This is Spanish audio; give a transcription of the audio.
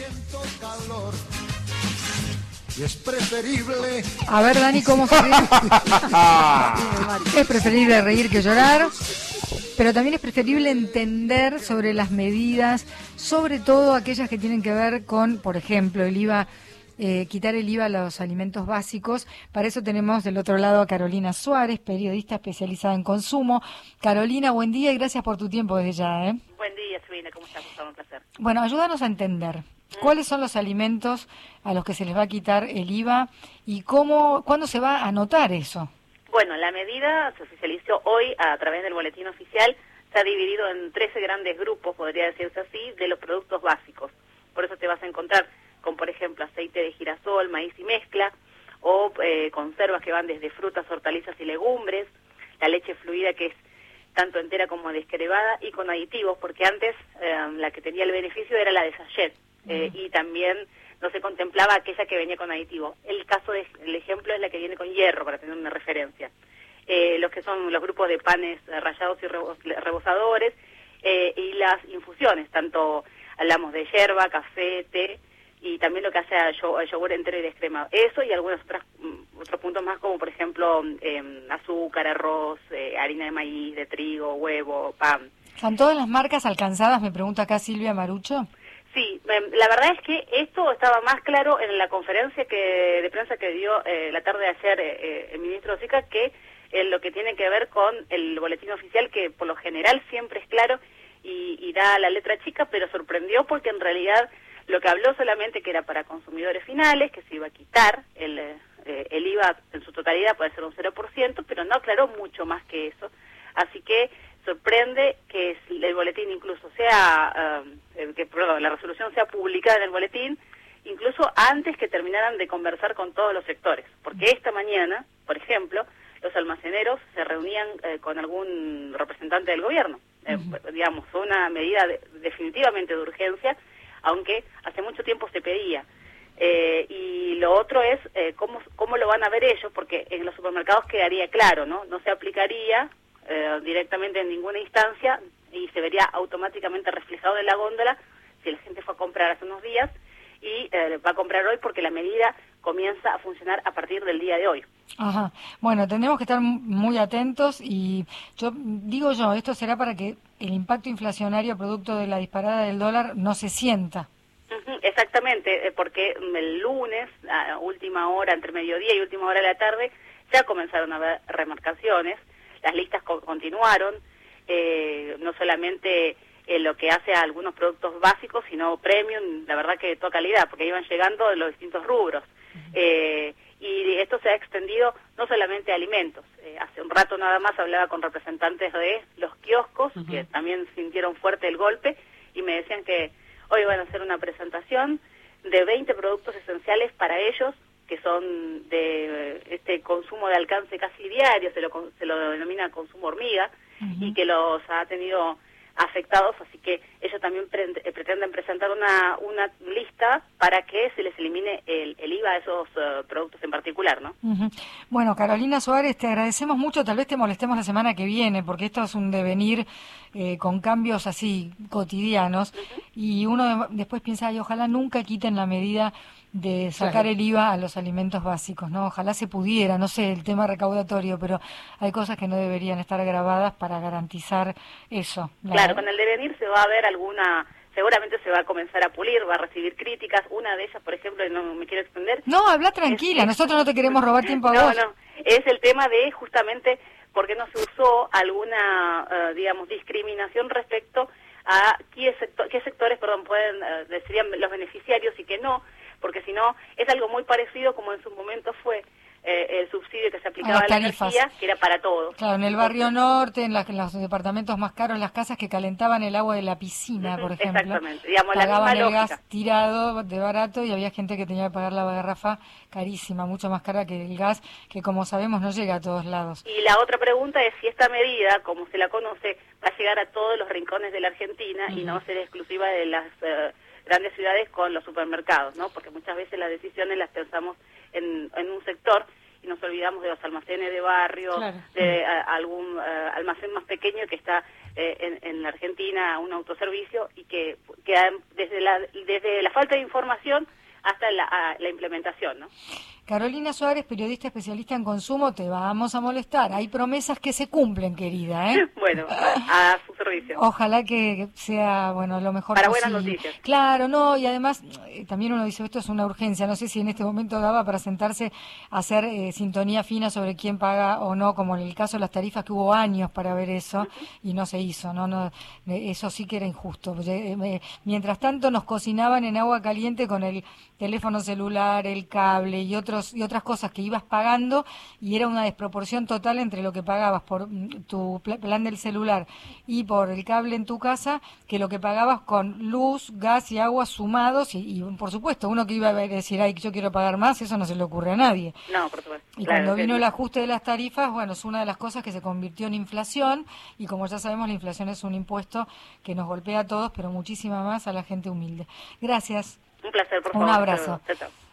Siento calor. Y es preferible... A ver, Dani, ¿cómo se ríe? Es preferible reír que llorar, pero también es preferible entender sobre las medidas, sobre todo aquellas que tienen que ver con, por ejemplo, el IVA, quitar el IVA a los alimentos básicos. Para eso tenemos del otro lado a Carolina Suárez, periodista especializada en consumo. Carolina, buen día y gracias por tu tiempo desde ya. Buen día, Sabina, ¿cómo estás? Un placer. Bueno, ayúdanos a entender. ¿Cuáles son los alimentos a los que se les va a quitar el IVA y cuándo se va a anotar eso? Bueno, la medida se oficializó hoy a través del boletín oficial. Se ha dividido en 13 grandes grupos, podría decirse así, de los productos básicos. Por eso te vas a encontrar con, por ejemplo, aceite de girasol, maíz y mezcla, o conservas que van desde frutas, hortalizas y legumbres, la leche fluida que es tanto entera como descremada y con aditivos, porque antes la que tenía el beneficio era la de sachet. Y también no se contemplaba aquella que venía con aditivo. El ejemplo es la que viene con hierro, para tener una referencia. Los que son los grupos de panes rallados y rebozadores y las infusiones, tanto hablamos de yerba, café, té y también lo que hace al yogur entero y descremado. Eso y algunos otros puntos más, como por ejemplo azúcar, arroz, harina de maíz, de trigo, huevo, pan. ¿Son todas las marcas alcanzadas? Me pregunta acá Silvia Marucho. Sí, la verdad es que esto estaba más claro en la conferencia de prensa que dio la tarde de ayer el ministro Sica, que en lo que tiene que ver con el boletín oficial, que por lo general siempre es claro y da la letra chica, pero sorprendió porque en realidad lo que habló solamente que era para consumidores finales, que se iba a quitar el IVA en su totalidad, puede ser un 0%, pero no aclaró mucho más que eso. Así que sorprende que el boletín incluso sea, la resolución sea publicada en el boletín, incluso antes que terminaran de conversar con todos los sectores. Porque esta mañana, por ejemplo, los almaceneros se reunían con algún representante del gobierno. Digamos, fue una medida definitivamente de urgencia, aunque hace mucho tiempo se pedía. Y lo otro es cómo lo van a ver ellos, porque en los supermercados quedaría claro, ¿no? No se aplicaría directamente en ninguna instancia y se vería automáticamente reflejado en la góndola si la gente fue a comprar hace unos días y va a comprar hoy, porque la medida comienza a funcionar a partir del día de hoy. Ajá. Bueno, tendremos que estar muy atentos y esto será para que el impacto inflacionario producto de la disparada del dólar no se sienta. Exactamente, porque el lunes, a última hora, entre mediodía y última hora de la tarde, ya comenzaron a haber remarcaciones. Las listas continuaron, no solamente lo que hace a algunos productos básicos, sino premium, la verdad que de toda calidad, porque iban llegando de los distintos rubros. Y esto se ha extendido no solamente a alimentos. Hace un rato nada más hablaba con representantes de los kioscos, que también sintieron fuerte el golpe, y me decían que hoy van a hacer una presentación de 20 productos esenciales para ellos, que son de este consumo de alcance casi diario, se lo denomina consumo hormiga, y que los ha tenido afectados, así que ellos también pretenden presentar una lista para que se les elimine el IVA a esos productos en particular, ¿no? Bueno, Carolina Suárez, te agradecemos mucho, tal vez te molestemos la semana que viene, porque esto es un devenir con cambios así cotidianos, y uno después piensa, ay, ojalá nunca quiten la medida de sacar el IVA a los alimentos básicos, ¿no? Ojalá se pudiera, no sé, el tema recaudatorio, pero hay cosas que no deberían estar grabadas para garantizar eso. Claro, con el devenir se va a ver seguramente se va a comenzar a pulir, va a recibir críticas. Una de ellas, por ejemplo, y no me quiero extender. No, habla tranquila, nosotros no te queremos robar tiempo a vos. No, es el tema de justamente por qué no se usó alguna, discriminación respecto a qué sectores, pueden, serían los beneficiarios y qué no, porque si no, es algo muy parecido como en su momento fue el subsidio que se aplicaba a la energía, que era para todos. Claro, en el barrio norte, en los departamentos más caros, las casas que calentaban el agua de la piscina, por ejemplo. Exactamente, pagaban la misma el gas tirado de barato y había gente que tenía que pagar la garrafa carísima, mucho más cara que el gas, que como sabemos no llega a todos lados. Y la otra pregunta es si esta medida, como se la conoce, va a llegar a todos los rincones de la Argentina y no ser exclusiva de las grandes ciudades con los supermercados, ¿no? Porque muchas veces las decisiones las pensamos en un sector y nos olvidamos de los almacenes de barrio, Claro. de algún almacén más pequeño que está en la Argentina, un autoservicio, y que desde la falta de información hasta la implementación, ¿no? Carolina Suárez, periodista especialista en consumo, te vamos a molestar. Hay promesas que se cumplen, querida, ¿eh? Bueno, a su servicio. Ojalá que sea, bueno, lo mejor Para posible. buenas noticias. Claro, no, y además también uno dice, esto es una urgencia, no sé si en este momento daba para sentarse a hacer sintonía fina sobre quién paga o no, como en el caso de las tarifas, que hubo años para ver eso y no se hizo, no eso sí que era injusto. Mientras tanto nos cocinaban en agua caliente con el teléfono celular, el cable y otras cosas que ibas pagando, y era una desproporción total entre lo que pagabas por tu plan del celular y por el cable en tu casa, que lo que pagabas con luz, gas y agua sumados, y por supuesto, uno que iba a decir, ay, yo quiero pagar más, eso no se le ocurre a nadie. No, por supuesto. Y Claro, cuando vino sí. el ajuste de las tarifas, bueno, es una de las cosas que se convirtió en inflación, y como ya sabemos, la inflación es un impuesto que nos golpea a todos, pero muchísima más a la gente humilde. Gracias. Un placer, por favor. Un abrazo. Chao, chao.